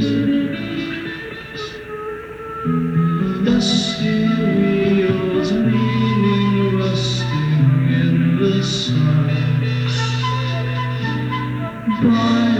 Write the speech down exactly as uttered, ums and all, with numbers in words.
Dusty wheels leaning, rusting in the sun. By